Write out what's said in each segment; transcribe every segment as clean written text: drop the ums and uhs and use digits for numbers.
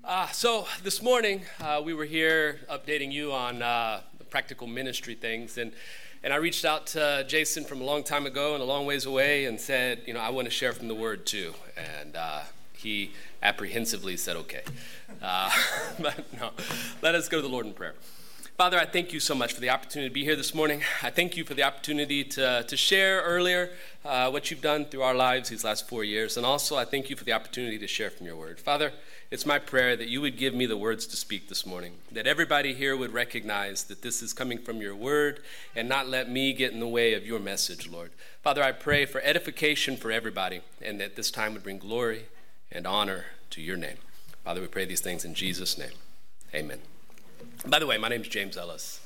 So this morning, we were here updating you on the practical ministry things, and I reached out to Jason from a long time ago and a long ways away and said, I want to share from the Word too, and he apprehensively said, okay. But no, let us go to the Lord in prayer. Father, I thank you so much for the opportunity to be here this morning. I thank you for the opportunity to share earlier what you've done through our lives these last 4 years, and also I thank you for the opportunity to share from your Word. Father, it's my prayer that you would give me the words to speak this morning, that everybody here would recognize that this is coming from your word and not let me get in the way of your message, Lord. Father, I pray for edification for everybody and that this time would bring glory and honor to your name. Father, we pray these things in Jesus' name. Amen. By the way, my name's James Ellis.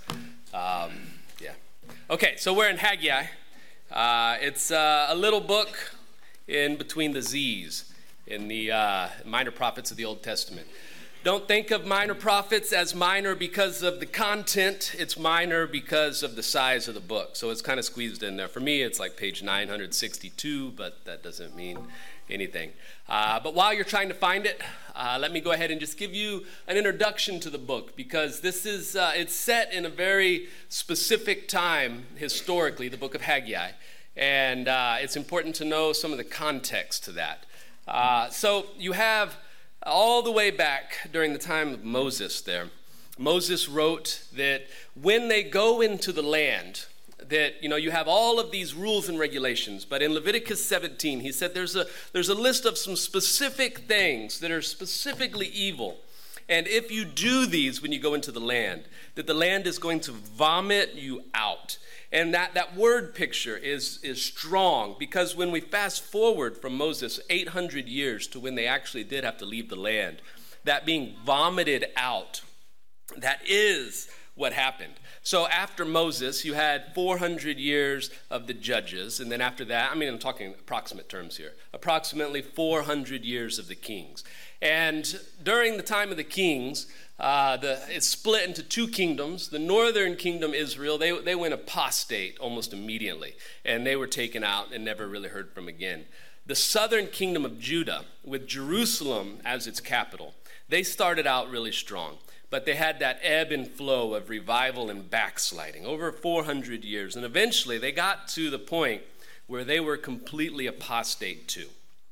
Okay, so we're in Haggai. It's a little book in between the Z's in the minor prophets of the Old Testament. Don't think of minor prophets as minor because of the content. It's minor because of the size of the book. So it's kind of squeezed in there. For me, it's like page 962, but that doesn't mean anything. But while you're trying to find it, let me go ahead and just give you an introduction to the book, because this is it's set in a very specific time historically, the book of Haggai, and it's important to know some of the context to that. So you have all the way back during the time of Moses there. Moses wrote that when they go into the land, that, you have all of these rules and regulations. But in Leviticus 17, he said there's a list of some specific things that are specifically evil. And if you do these when you go into the land, that the land is going to vomit you out. And that word picture is strong, because when we fast forward from Moses 800 years to when they actually did have to leave the land, that being vomited out, that is what happened. So after Moses, you had 400 years of the judges, and then after that, I'm talking approximate terms here, approximately 400 years of the kings. And during the time of the kings, it's split into two kingdoms. The northern kingdom, Israel, they went apostate almost immediately, and they were taken out and never really heard from again. The southern kingdom of Judah, with Jerusalem as its capital, they started out really strong, but they had that ebb and flow of revival and backsliding over 400 years, and eventually they got to the point where they were completely apostate too.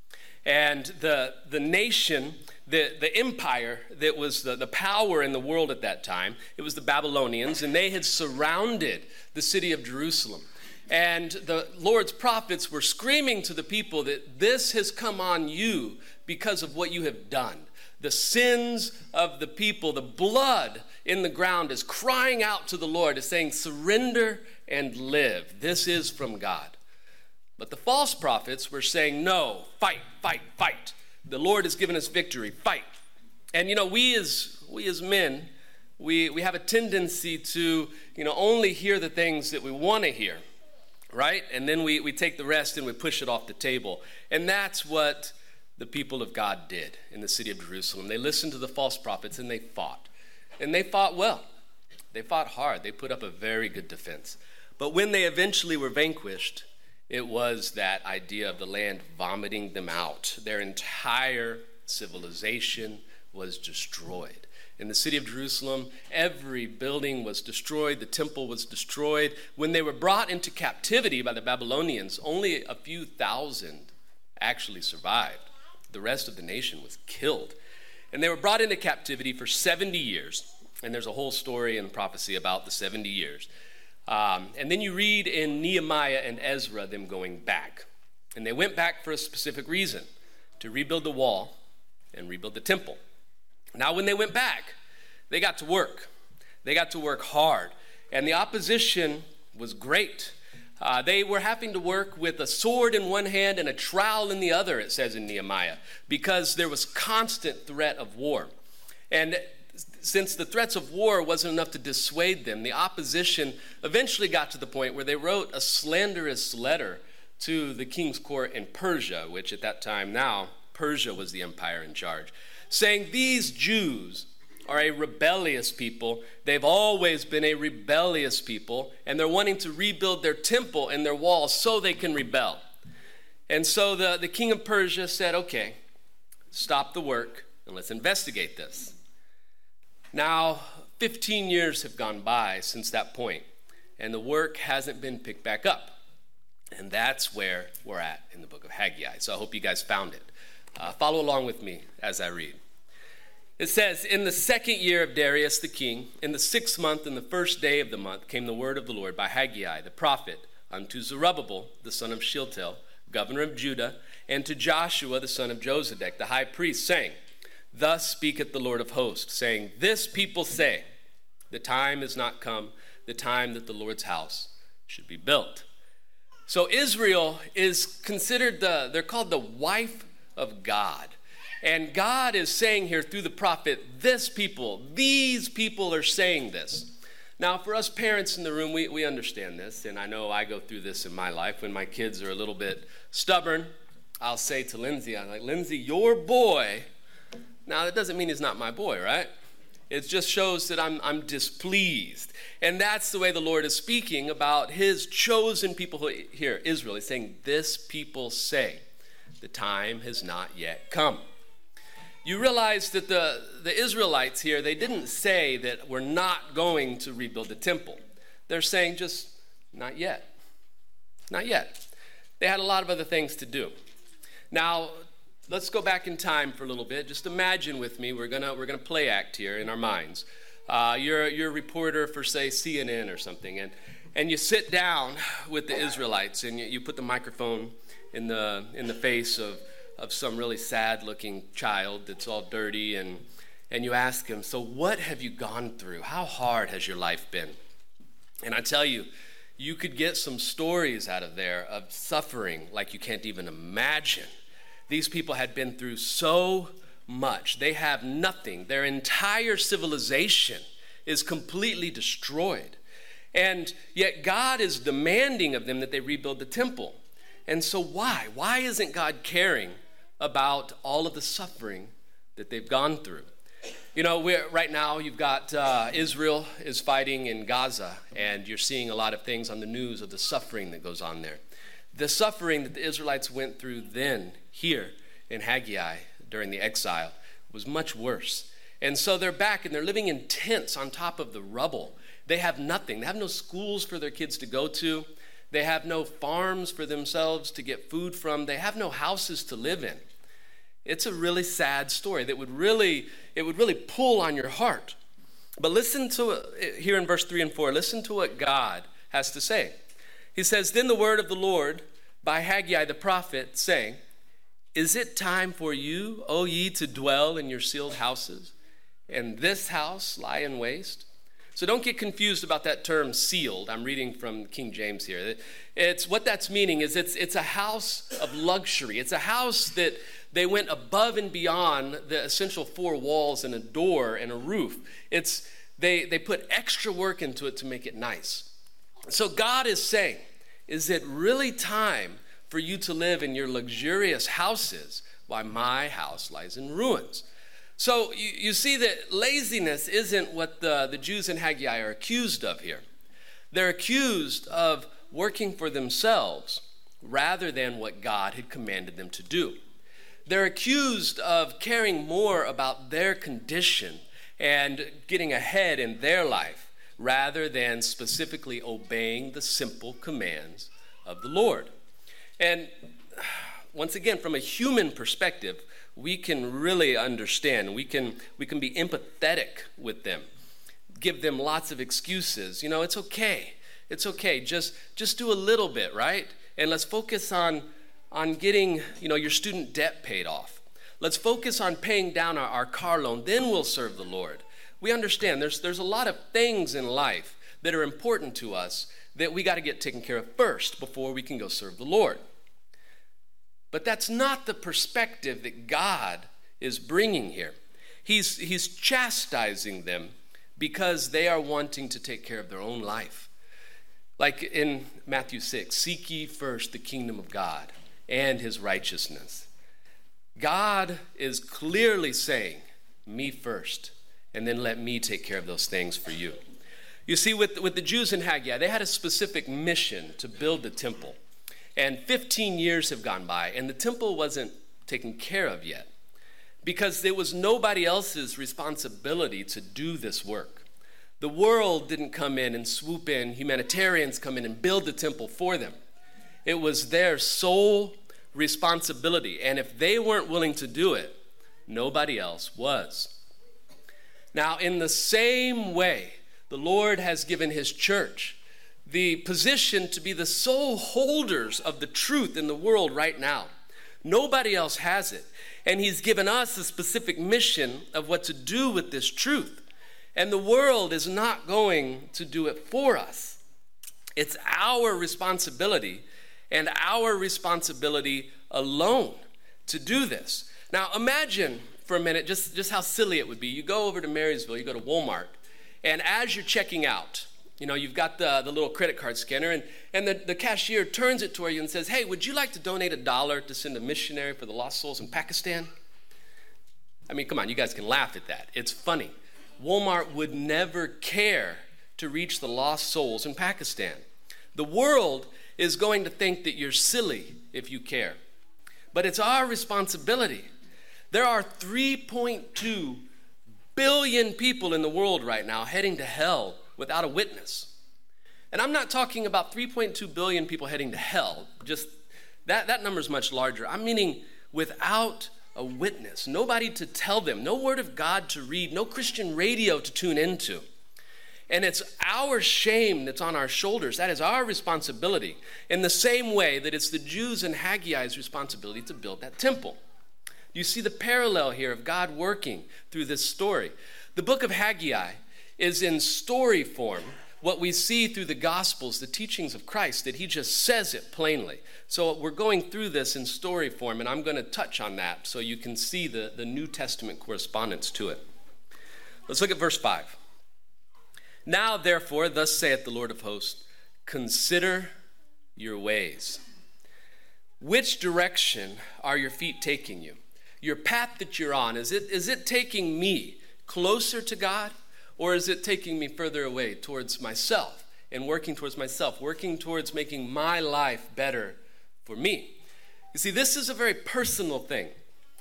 And the nation, the empire that was the power in the world at that time, it was the Babylonians, and they had surrounded the city of Jerusalem. And the Lord's prophets were screaming to the people that this has come on you because of what you have done. The sins of the people, the blood in the ground is crying out to the Lord, is saying, surrender and live. This is from God. But the false prophets were saying, no, fight, fight, fight. The Lord has given us victory, fight. And we as men, we have a tendency to, only hear the things that we want to hear, right? And then we take the rest and we push it off the table. And that's what the people of God did in the city of Jerusalem. They listened to the false prophets and they fought. And they fought well. They fought hard. They put up a very good defense. But when they eventually were vanquished, it was that idea of the land vomiting them out. Their entire civilization was destroyed. In the city of Jerusalem, every building was destroyed. The temple was destroyed. When they were brought into captivity by the Babylonians, only a few thousand actually survived. The rest of the nation was killed. And they were brought into captivity for 70 years. And there's a whole story and prophecy about the 70 years. And then you read in Nehemiah and Ezra them going back. And they went back for a specific reason, to rebuild the wall and rebuild the temple. Now, when they went back, they got to work. They got to work hard. And the opposition was great. They were having to work with a sword in one hand and a trowel in the other, it says in Nehemiah, because there was constant threat of war. And since the threats of war wasn't enough to dissuade them, the opposition eventually got to the point where they wrote a slanderous letter to the king's court in Persia, which at that time now, Persia was the empire in charge, saying these Jews are a rebellious people. They've always been a rebellious people, and they're wanting to rebuild their temple and their walls so they can rebel. And so the king of Persia said, okay, stop the work and let's investigate this. Now, 15 years have gone by since that point, and the work hasn't been picked back up. And that's where we're at in the book of Haggai. So I hope you guys found it. Follow along with me as I read. It says, in the 2nd year of Darius the king, in the 6th month, in the 1st day of the month, came the word of the Lord by Haggai the prophet unto Zerubbabel, the son of Shealtiel, governor of Judah, and to Joshua, the son of Josedek, the high priest, saying, thus speaketh the Lord of hosts, saying, this people say, the time is not come, the time that the Lord's house should be built. So Israel is considered they're called the wife of God. And God is saying here through the prophet, these people are saying this. Now, for us parents in the room, we understand this, and I know I go through this in my life. When my kids are a little bit stubborn, I'll say to Lindsay, I'm like, Lindsay, your boy. Now, that doesn't mean he's not my boy, right? It just shows that I'm displeased. And that's the way the Lord is speaking about his chosen people here, Israel. He's saying, this people say, the time has not yet come. You realize that the Israelites here, they didn't say that we're not going to rebuild the temple. They're saying just not yet. Not yet. They had a lot of other things to do. Now, let's go back in time for a little bit. Just imagine with me, we're gonna play act here in our minds. You're a reporter for, say, CNN or something, and you sit down with the Israelites and you put the microphone in the face of some really sad-looking child that's all dirty, and you ask him, so what have you gone through? How hard has your life been? And I tell you, you could get some stories out of there of suffering like you can't even imagine. These people had been through so much. They have nothing. Their entire civilization is completely destroyed. And yet God is demanding of them that they rebuild the temple. And so why? Why isn't God caring about all of the suffering that they've gone through? You know, right now you've got Israel is fighting in Gaza, and you're seeing a lot of things on the news of the suffering that goes on there. The suffering that the Israelites went through then, here in Haggai, during the exile, was much worse. And so they're back, and they're living in tents on top of the rubble. They have nothing. They have no schools for their kids to go to. They have no farms for themselves to get food from. They have no houses to live in. It's a really sad story that would really pull on your heart. But listen to it here in verse 3 and 4. Listen to what God has to say. He says, then the word of the Lord by Haggai the prophet, saying, is it time for you, O ye, to dwell in your sealed houses, and this house lie in waste? So don't get confused about that term sealed. I'm reading from King James here. It's what that's meaning is it's a house of luxury. It's a house that they went above and beyond the essential 4 walls and a door and a roof. They put extra work into it to make it nice. So God is saying, is it really time for you to live in your luxurious houses while my house lies in ruins? So you see that laziness isn't what the Jews in Haggai are accused of here. They're accused of working for themselves rather than what God had commanded them to do. They're accused of caring more about their condition and getting ahead in their life rather than specifically obeying the simple commands of the Lord. And once again, from a human perspective, we can really understand. We can be empathetic with them, give them lots of excuses. You know, it's okay. It's okay. Just do a little bit, right? And let's focus on getting, your student debt paid off. Let's focus on paying down our car loan. Then we'll serve the Lord. We understand there's a lot of things in life that are important to us that we got to get taken care of first before we can go serve the Lord. But that's not the perspective that God is bringing here. He's chastising them because they are wanting to take care of their own life. Like in Matthew 6, seek ye first the kingdom of God and his righteousness. God is clearly saying, me first, and then let me take care of those things for you. You see, with the Jews in Haggai, they had a specific mission to build the temple. And 15 years have gone by, and the temple wasn't taken care of yet. because it was nobody else's responsibility to do this work. The world didn't come in and swoop in, humanitarians come in and build the temple for them. It was their sole responsibility, and if they weren't willing to do it, nobody else was. Now, in the same way, the Lord has given his church the position to be the sole holders of the truth in the world right now. Nobody else has it. And he's given us a specific mission of what to do with this truth. And the world is not going to do it for us. It's our responsibility, and our responsibility alone, to do this. Now imagine for a minute just how silly it would be. You go over to Marysville, you go to Walmart, and as you're checking out, you've got the little credit card scanner, and the cashier turns it toward you and says, "Hey, would you like to donate $1 to send a missionary for the lost souls in Pakistan?" I mean, come on, you guys can laugh at that. It's funny. Walmart would never care to reach the lost souls in Pakistan. The world is going to think that you're silly if you care. But it's our responsibility. There are 3.2 billion people in the world right now heading to hell without a witness. And I'm not talking about 3.2 billion people heading to hell. Just that number is much larger. I'm meaning without a witness, nobody to tell them, no word of God to read, no Christian radio to tune into. And it's our shame that's on our shoulders. That is our responsibility, in the same way that it's the Jews and Haggai's responsibility to build that temple. You see the parallel here of God working through this story. The book of Haggai is in story form, what we see through the Gospels, the teachings of Christ, that he just says it plainly. So we're going through this in story form, and I'm going to touch on that so you can see the New Testament correspondence to it. Let's look at verse 5. Now, therefore, thus saith the Lord of hosts, consider your ways. Which direction are your feet taking you? Your path that you're on, is it taking me closer to God? Or is it taking me further away towards myself and working towards myself, working towards making my life better for me? You see, this is a very personal thing.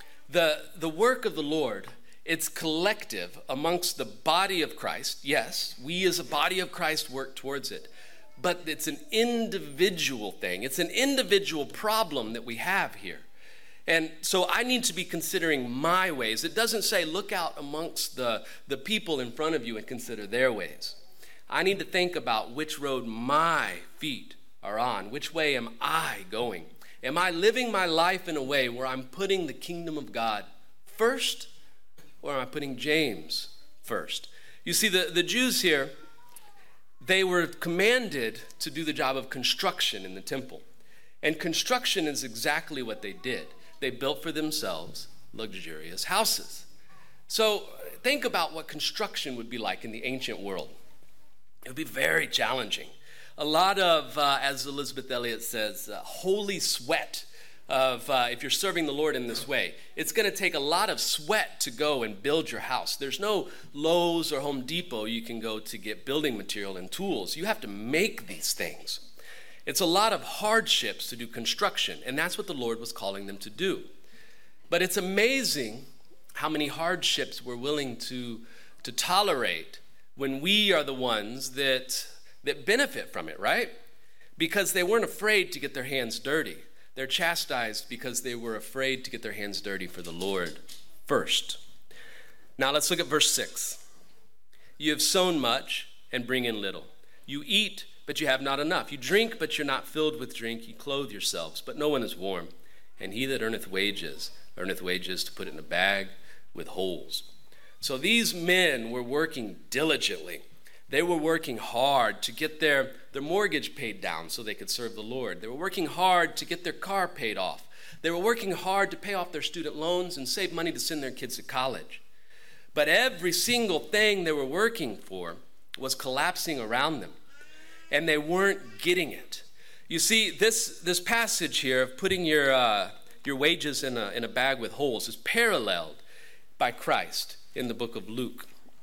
The work of the Lord, it's collective amongst the body of Christ. Yes, we as a body of Christ work towards it. But it's an individual thing. It's an individual problem that we have here. And so I need to be considering my ways. It doesn't say look out amongst the people in front of you and consider their ways. I need to think about which road my feet are on. Which way am I going? Am I living my life in a way where I'm putting the kingdom of God first, or am I putting James first? You see, the Jews here, they were commanded to do the job of construction in the temple. And construction is exactly what they did. They built for themselves luxurious houses. So think about what construction would be like in the ancient world. It would be very challenging. A lot of, as Elizabeth Elliot says, holy sweat of if you're serving the Lord in this way. It's going to take a lot of sweat to go and build your house. There's no Lowe's or Home Depot you can go to get building material and tools. You have to make these things. It's a lot of hardships to do construction, and that's what the Lord was calling them to do. But it's amazing how many hardships we're willing to tolerate when we are the ones that benefit from it, right? Because they weren't afraid to get their hands dirty. They're chastised because they were afraid to get their hands dirty for the Lord first. Now let's look at verse 6. You have sown much and bring in little. You eat, but you have not enough. You drink, but you're not filled with drink. You clothe yourselves, but no one is warm. And he that earneth wages to put it in a bag with holes. So these men were working diligently. They were working hard to get their mortgage paid down so they could serve the Lord. They were working hard to get their car paid off. They were working hard to pay off their student loans and save money to send their kids to college. But every single thing they were working for was collapsing around them. And they weren't getting it. You see, this passage here of putting your wages in a bag with holes is paralleled by Christ in the book of Luke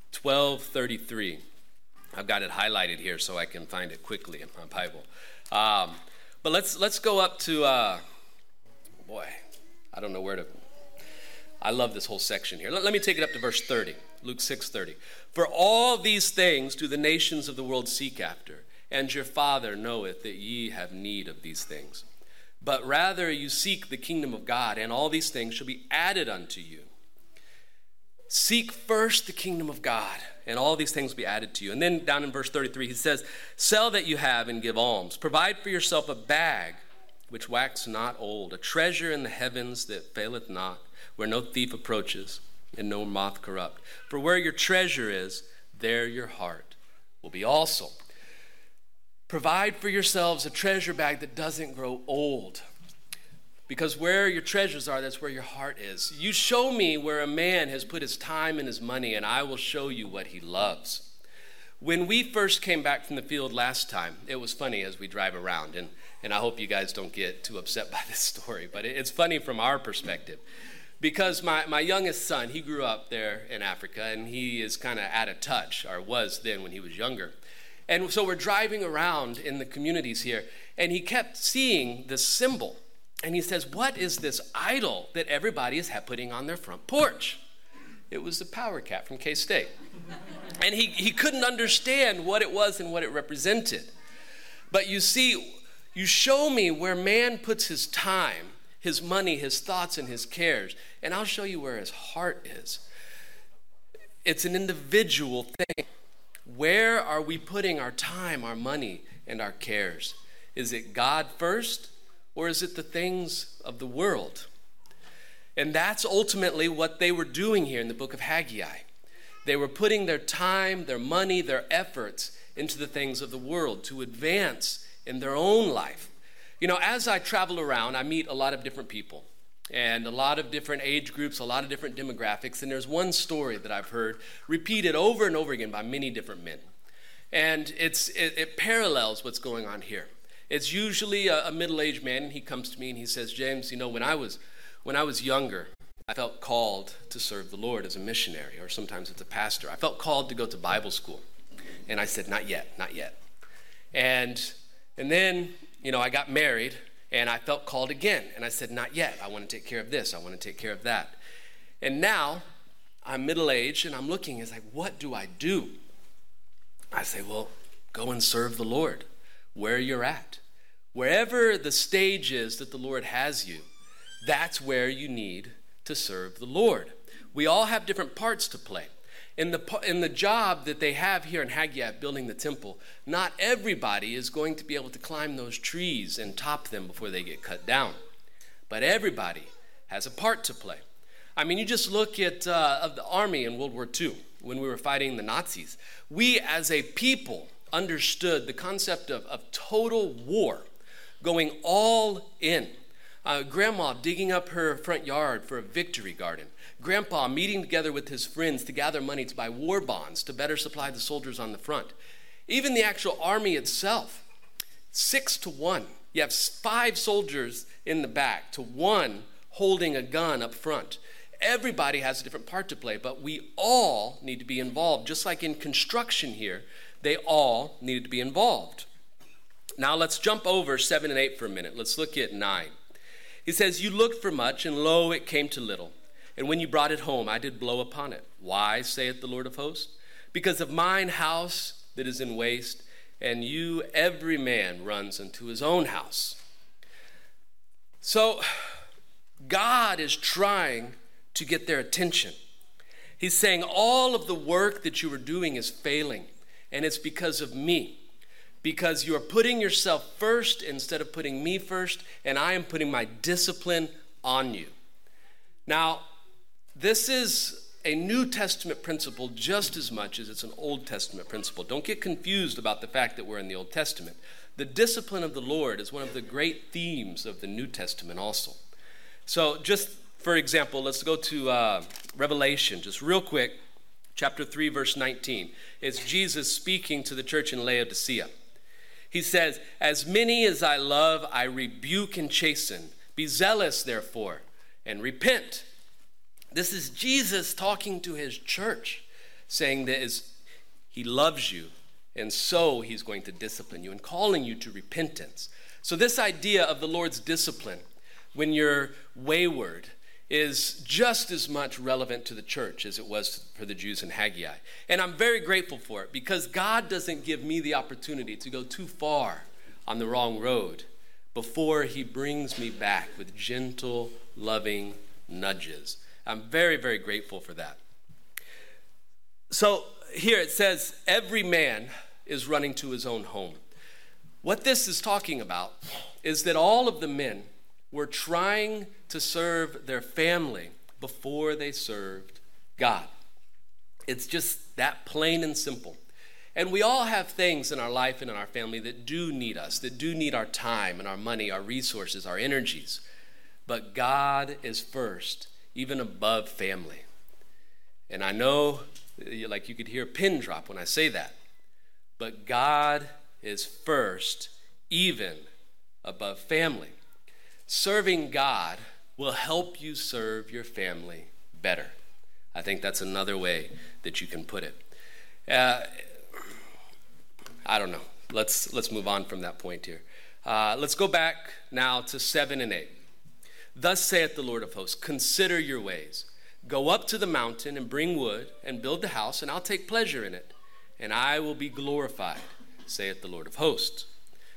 12:33. I've got it highlighted here so I can find it quickly in my Bible. But let's go up to I don't know where to. I love this whole section here. Let me take it up to verse 30, Luke 6:30. For all these things do the nations of the world seek after, and your Father knoweth that ye have need of these things. But rather you seek the kingdom of God, and all these things shall be added unto you. Seek first the kingdom of God, and all these things will be added to you. And then down in verse 33, he says, sell that you have and give alms. Provide for yourself a bag which wax not old, a treasure in the heavens that faileth not, where no thief approaches and no moth corrupt. For where your treasure is, there your heart will be also. Provide for yourselves a treasure bag that doesn't grow old. Because where your treasures are, that's where your heart is. You show me where a man has put his time and his money, and I will show you what he loves. When we first came back from the field last time, it was funny as we drive around, and I hope you guys don't get too upset by this story, but it's funny from our perspective. Because my youngest son, he grew up there in Africa, and he is kind of out of touch, or was then when he was younger. And so we're driving around in the communities here, and he kept seeing this symbol. And he says, what is this idol that everybody is putting on their front porch? It was the Power Cat from K-State. And he couldn't understand what it was and what it represented. But you see, you show me where man puts his time, his money, his thoughts, and his cares, and I'll show you where his heart is. It's an individual thing. Where are we putting our time, our money, and our cares? Is it God first, or is it the things of the world? And that's ultimately what they were doing here in the book of Haggai. They were putting their time, their money, their efforts into the things of the world to advance in their own life. You know, as I travel around, I meet a lot of different people and a lot of different age groups, a lot of different demographics. And there's one story that I've heard repeated over and over again by many different men. And it parallels what's going on here. It's usually a middle-aged man, and he comes to me and he says, James, you know, when I was younger, I felt called to serve the Lord as a missionary, or sometimes as a pastor. I felt called to go to Bible school. And I said, not yet, not yet. And then, you know, I got married, and I felt called again. And I said, not yet. I want to take care of this. I want to take care of that. And now I'm middle-aged, and I'm looking, it's like, what do I do? I say, well, go and serve the Lord where you're at. Wherever the stage is that the Lord has you, that's where you need to serve the Lord. We all have different parts to play. In the job that they have here in Haggai, building the temple, not everybody is going to be able to climb those trees and top them before they get cut down. But everybody has a part to play. I mean, you just look at of the army in World War II when we were fighting the Nazis. We as a people understood the concept of total war, going all in. Grandma digging up her front yard for a victory garden. Grandpa meeting together with his friends to gather money to buy war bonds to better supply the soldiers on the front. Even the actual army itself, 6-1. You have 5 soldiers in the back to 1 holding a gun up front. Everybody has a different part to play, but we all need to be involved. Just like in construction here, they all needed to be involved. Now let's jump over 7 and 8 for a minute. Let's look at 9. He says, you looked for much, and lo, it came to little. And when you brought it home, I did blow upon it. Why, saith the Lord of hosts? Because of mine house that is in waste, and you, every man, runs unto his own house. So, God is trying to get their attention. He's saying, all of the work that you are doing is failing, and it's because of me. Because you are putting yourself first instead of putting me first, and I am putting my discipline on you. Now, this is a New Testament principle just as much as it's an Old Testament principle. Don't get confused about the fact that we're in the Old Testament. The discipline of the Lord is one of the great themes of the New Testament also. So just for example, let's go to Revelation, just real quick, chapter 3, verse 19. It's Jesus speaking to the church in Laodicea. He says, as many as I love, I rebuke and chasten. Be zealous, therefore, and repent. This is Jesus talking to his church, saying that he loves you, and so he's going to discipline you and calling you to repentance. So this idea of the Lord's discipline when you're wayward is just as much relevant to the church as it was for the Jews in Haggai. And I'm very grateful for it because God doesn't give me the opportunity to go too far on the wrong road before he brings me back with gentle, loving nudges. I'm very, very grateful for that. So here it says, every man is running to his own home. What this is talking about is that all of the men were trying to serve their family before they served God. It's just that plain and simple. And we all have things in our life and in our family that do need us, that do need our time and our money, our resources, our energies. But God is first, even above family. And I know, like you could hear a pin drop when I say that. But God is first, even above family. Serving God will help you serve your family better. I think that's another way that you can put it. I don't know. Let's move on from that point here. Let's go back now to 7 and 8. Thus saith the Lord of hosts, consider your ways. Go up to the mountain and bring wood and build the house, and I'll take pleasure in it, and I will be glorified, saith the Lord of hosts.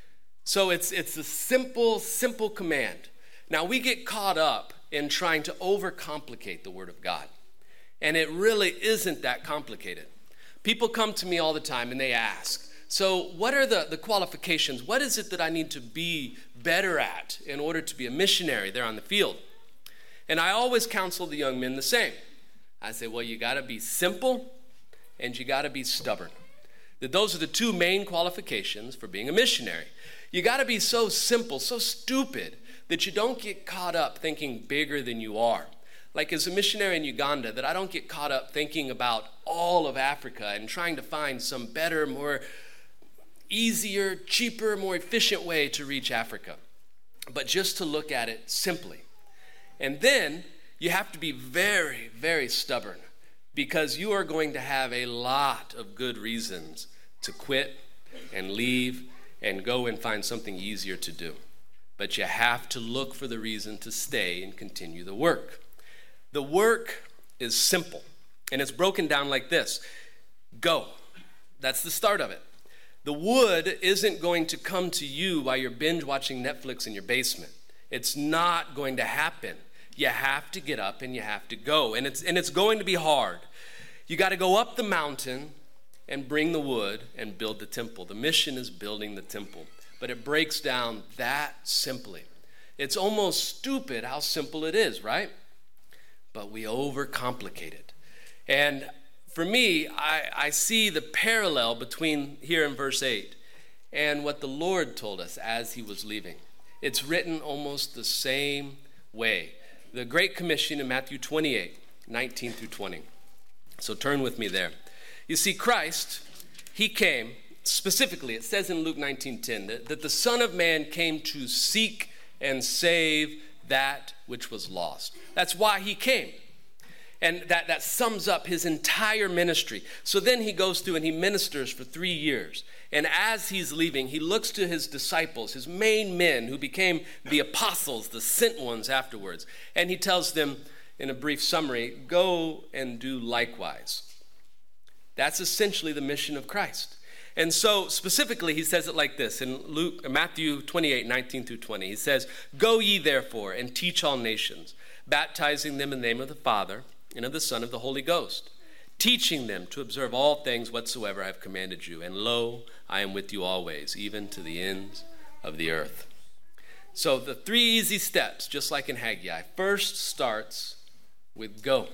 So it's a simple command. Now we get caught up in trying to overcomplicate the Word of God. And it really isn't that complicated. People come to me all the time and they ask, so what are the qualifications? What is it that I need to be better at in order to be a missionary there on the field? And I always counsel the young men the same. I say, well, you got to be simple and you got to be stubborn. That those are the two main qualifications for being a missionary. You got to be so simple, so stupid, that you don't get caught up thinking bigger than you are. Like as a missionary in Uganda, that I don't get caught up thinking about all of Africa and trying to find some better, more easier, cheaper, more efficient way to reach Africa. But just to look at it simply. And then you have to be very, very stubborn because you are going to have a lot of good reasons to quit and leave and go and find something easier to do. But you have to look for the reason to stay and continue the work. The work is simple, and it's broken down like this. Go. That's the start of it. The wood isn't going to come to you while you're binge watching Netflix in your basement. It's not going to happen. You have to get up and you have to go, and it's going to be hard. You got to go up the mountain and bring the wood and build the temple. The mission is building the temple, but it breaks down that simply. It's almost stupid how simple it is, right? But we overcomplicate it. And for me, I see the parallel between here in verse 8 and what the Lord told us as he was leaving. It's written almost the same way. The Great Commission in Matthew 28, 19 through 20. So turn with me there. You see, Christ, he came, specifically, it says in Luke 19:10, that the Son of Man came to seek and save that which was lost. That's why he came. And that sums up his entire ministry. So then he goes through and he ministers for 3 years. And as he's leaving, he looks to his disciples, his main men who became the apostles, the sent ones afterwards. And he tells them in a brief summary, go and do likewise. That's essentially the mission of Christ. And so specifically, he says it like this in Matthew 28, 19 through 20. He says, go ye therefore and teach all nations, baptizing them in the name of the Father and of the Son and of the Holy Ghost, teaching them to observe all things whatsoever I have commanded you. And lo, I am with you always, even to the ends of the earth. So the 3 easy steps, just like in Haggai, first starts with go.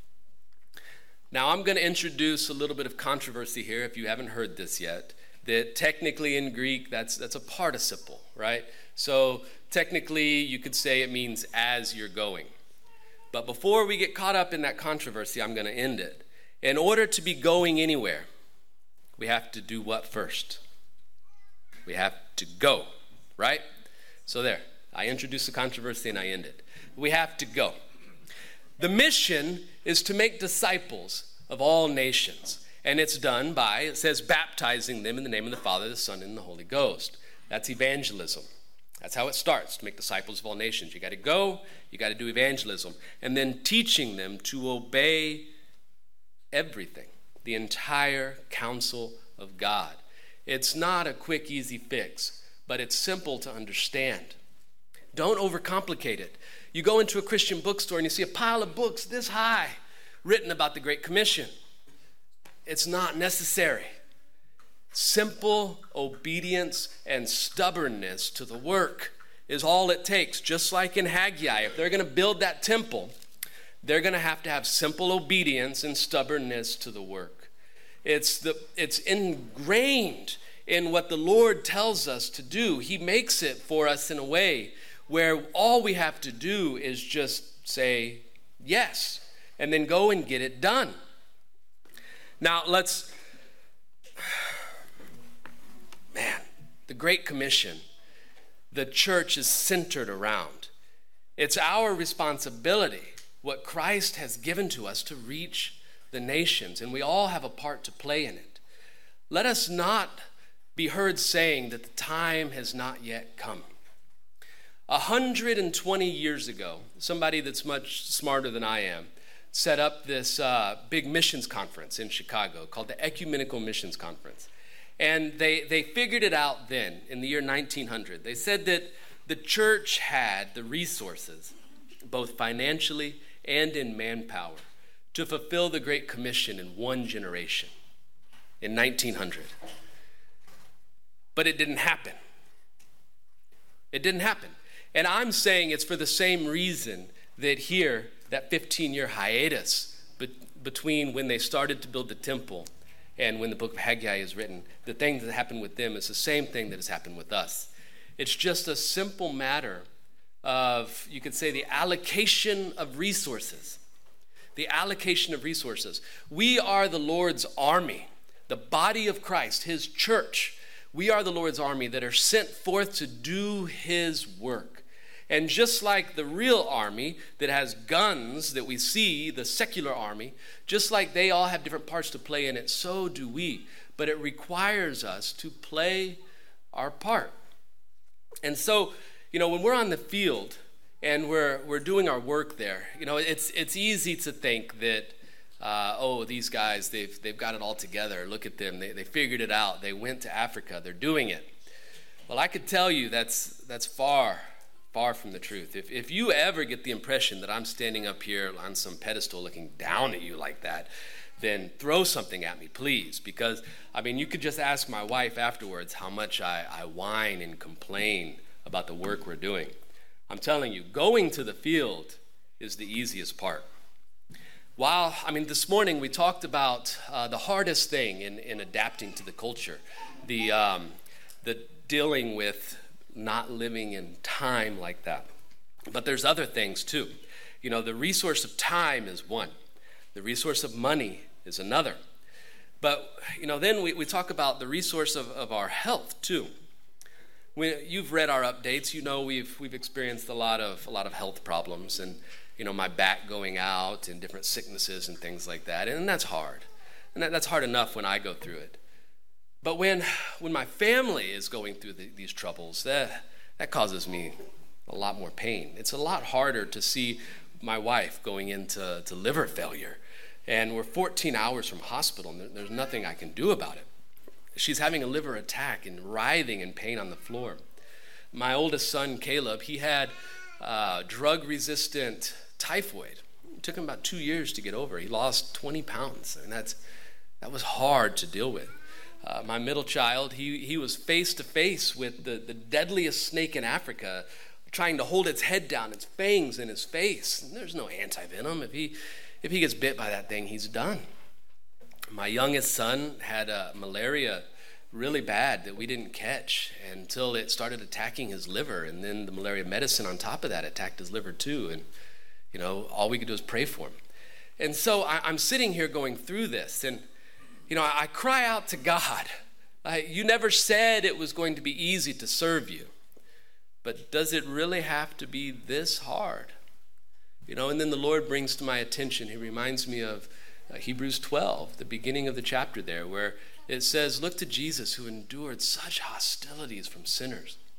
Now, I'm going to introduce a little bit of controversy here, if you haven't heard this yet, that technically in Greek, that's a participle, right? So technically, you could say it means as you're going. But before we get caught up in that controversy, I'm going to end it. In order to be going anywhere, we have to do what first? We have to go, right? So there, I introduce the controversy and I end it. We have to go. The mission is to make disciples of all nations. And it's done by, it says, baptizing them in the name of the Father, the Son, and the Holy Ghost. That's evangelism. That's how it starts, to make disciples of all nations. You got to go, you got to do evangelism, and then teaching them to obey everything, the entire counsel of God. It's not a quick, easy fix, but it's simple to understand. Don't overcomplicate it. You go into a Christian bookstore and you see a pile of books this high written about the Great Commission. It's not necessary. Simple obedience and stubbornness to the work is all it takes. Just like in Haggai, if they're going to build that temple, they're going to have simple obedience and stubbornness to the work. It's ingrained in what the Lord tells us to do. He makes it for us in a way where all we have to do is just say yes and then go and get it done. Now the Great Commission, the church is centered around. It's our responsibility, what Christ has given to us, to reach the nations, and we all have a part to play in it. Let us not be heard saying that the time has not yet come. 120 years ago, somebody that's much smarter than I am set up this big missions conference in Chicago called the Ecumenical Missions Conference. And they figured it out then, in the year 1900. They said that the church had the resources, both financially and in manpower, to fulfill the Great Commission in one generation, in 1900. But it didn't happen. It didn't happen. And I'm saying it's for the same reason that here, that 15-year hiatus between when they started to build the temple and when the book of Haggai is written, the thing that happened with them is the same thing that has happened with us. It's just a simple matter of, you could say, the allocation of resources. The allocation of resources. We are the Lord's army, the body of Christ, his church. We are the Lord's army that are sent forth to do his work. And just like the real army that has guns that we see, the secular army, just like they all have different parts to play in it, so do we. But it requires us to play our part. And so, when we're on the field and we're doing our work there, it's easy to think that, these guys, they've got it all together. Look at them. They figured it out. They went to Africa. They're doing it. Well, I could tell you that's far from the truth. If you ever get the impression that I'm standing up here on some pedestal looking down at you like that, then throw something at me, please. Because, you could just ask my wife afterwards how much I whine and complain about the work we're doing. I'm telling you, going to the field is the easiest part. This morning we talked about the hardest thing in adapting to the culture, the dealing with not living in time like that. But there's other things too. The resource of time is one. The resource of money is another. But, then we talk about the resource of our health too. You've read our updates. We've experienced a lot of health problems and, my back going out and different sicknesses and things like that. And that's hard. And that's hard enough when I go through it. But when my family is going through these troubles, that causes me a lot more pain. It's a lot harder to see my wife going into liver failure. And we're 14 hours from hospital, and there's nothing I can do about it. She's having a liver attack and writhing in pain on the floor. My oldest son, Caleb, he had drug-resistant typhoid. It took him about 2 years to get over. He lost 20 pounds, and that was hard to deal with. My middle child, he was face-to-face with the deadliest snake in Africa, trying to hold its head down, its fangs in his face. And there's no anti-venom. If he gets bit by that thing, he's done. My youngest son had malaria really bad that we didn't catch until it started attacking his liver, and then the malaria medicine on top of that attacked his liver too. And, all we could do is pray for him. And so I'm sitting here going through this, and I cry out to God. You never said it was going to be easy to serve you, but does it really have to be this hard? And then the Lord brings to my attention, he reminds me of Hebrews 12, the beginning of the chapter there, where it says, look to Jesus who endured such hostilities from sinners.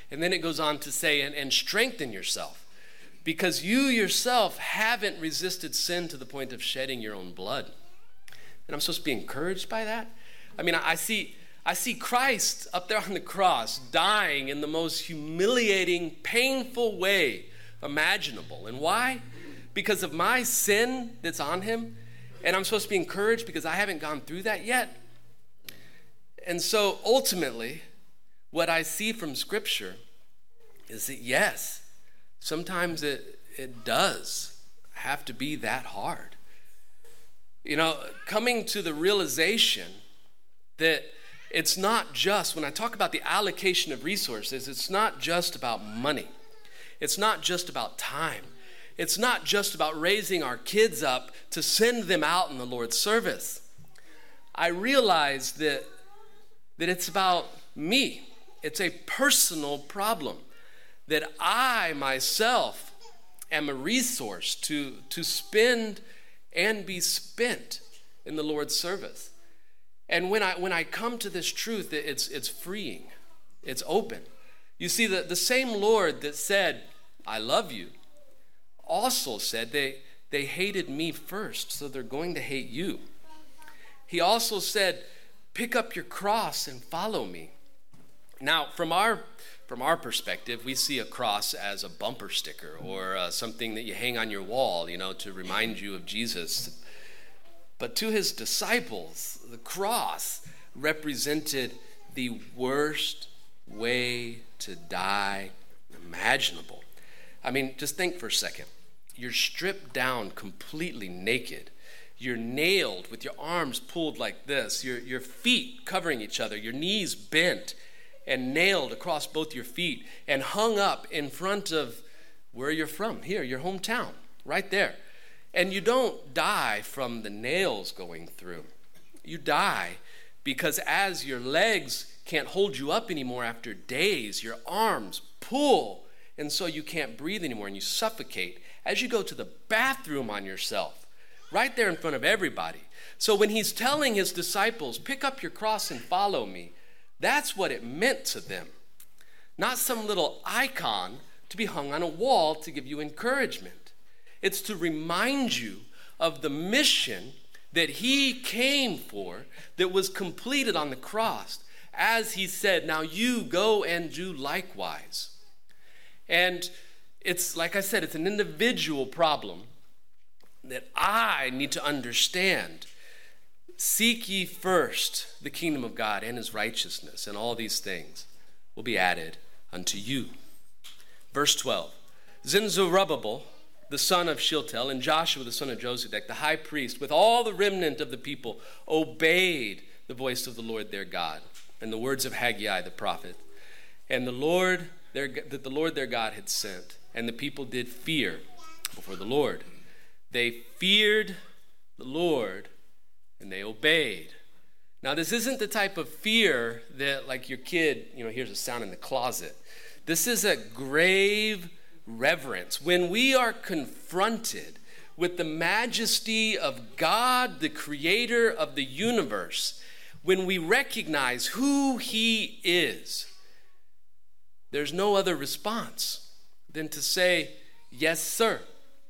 And then it goes on to say, and strengthen yourself, because you yourself haven't resisted sin to the point of shedding your own blood. And I'm supposed to be encouraged by that? I mean, I see Christ up there on the cross dying in the most humiliating, painful way imaginable. And why? Because of my sin that's on him. And I'm supposed to be encouraged because I haven't gone through that yet. And so ultimately, what I see from Scripture is that yes, sometimes it does have to be that hard. You know, coming to the realization that it's not just, when I talk about the allocation of resources, it's not just about money. It's not just about time. It's not just about raising our kids up to send them out in the Lord's service. I realize that it's about me. It's a personal problem, that I myself am a resource to spend and be spent in the Lord's service. And when I come to this truth, it's freeing. It's open. You see, the same Lord that said, I love you, also said they hated me first, so they're going to hate you. He also said, pick up your cross and follow me. Now, from our perspective, we see a cross as a bumper sticker or something that you hang on your wall, to remind you of Jesus. But to his disciples, the cross represented the worst way to die imaginable. I mean, just think for a second. You're stripped down completely naked. You're nailed with your arms pulled like this, your feet covering each other, your knees bent and nailed across both your feet and hung up in front of where you're from, here, your hometown, right there. And you don't die from the nails going through. You die because as your legs can't hold you up anymore after days, your arms pull, and so you can't breathe anymore and you suffocate as you go to the bathroom on yourself, right there in front of everybody. So when he's telling his disciples, pick up your cross and follow me, that's what it meant to them. Not some little icon to be hung on a wall to give you encouragement. It's to remind you of the mission that he came for, that was completed on the cross, as he said, now you go and do likewise. And it's, like I said, it's an individual problem that I need to understand. Seek ye first the kingdom of God and his righteousness, and all these things will be added unto you. Verse 12, Then Zerubbabel, the son of Shealtiel, and Joshua, the son of Josedek, the high priest, with all the remnant of the people, obeyed the voice of the Lord their God and the words of Haggai the prophet, and the Lord their God had sent. And the people did fear before the Lord. They feared the Lord, and they obeyed. Now, this isn't the type of fear that, like your kid, hears a sound in the closet. This is a grave reverence. When we are confronted with the majesty of God, the creator of the universe, when we recognize who he is, there's no other response than to say, yes, sir.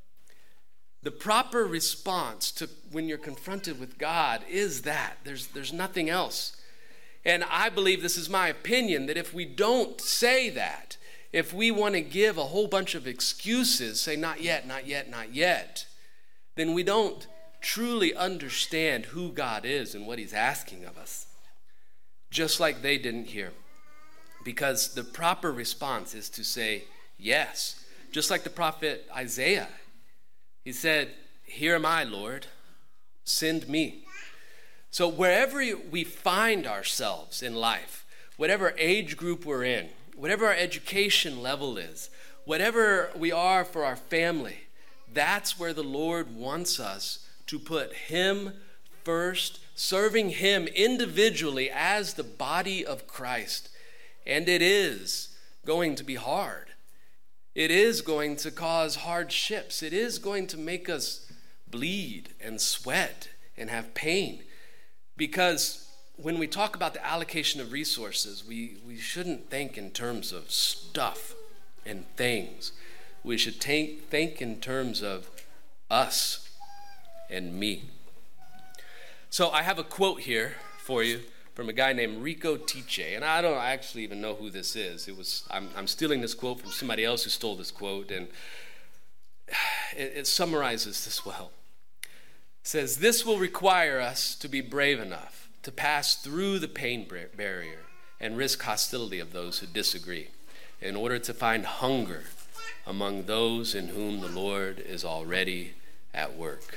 The proper response to when you're confronted with God is that. There's nothing else. And I believe, this is my opinion, that if we don't say that, if we want to give a whole bunch of excuses, say not yet, not yet, not yet, then we don't truly understand who God is and what he's asking of us. Just like they didn't hear. Because the proper response is to say yes. Just like the prophet Isaiah. He said, here am I, Lord, send me. So wherever we find ourselves in life, whatever age group we're in, whatever our education level is, whatever we are for our family, that's where the Lord wants us to put him first, serving him individually as the body of Christ. And it is going to be hard. It is going to cause hardships. It is going to make us bleed and sweat and have pain. Because when we talk about the allocation of resources, we shouldn't think in terms of stuff and things. We should think in terms of us and me. So I have a quote here for you from a guy named Rico Tice, and I don't actually even know who this is. I'm stealing this quote from somebody else who stole this quote, and it summarizes this well. It says, "This will require us to be brave enough to pass through the pain barrier and risk hostility of those who disagree in order to find hunger among those in whom the Lord is already at work."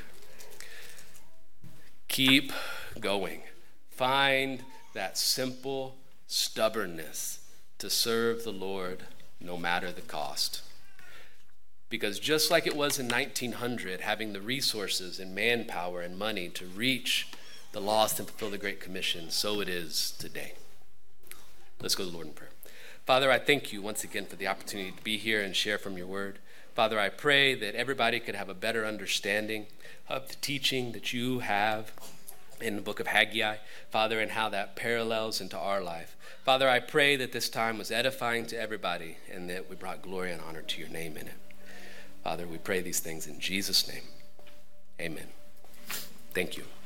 Keep going. Find that simple stubbornness to serve the Lord no matter the cost. Because just like it was in 1900, having the resources and manpower and money to reach the lost and fulfill the Great Commission, so it is today. Let's go to the Lord in prayer. Father, I thank you once again for the opportunity to be here and share from your word. Father, I pray that everybody could have a better understanding of the teaching that you have in the book of Haggai, Father, and how that parallels into our life. Father, I pray that this time was edifying to everybody and that we brought glory and honor to your name in it. Father, we pray these things in Jesus' name. Amen. Thank you.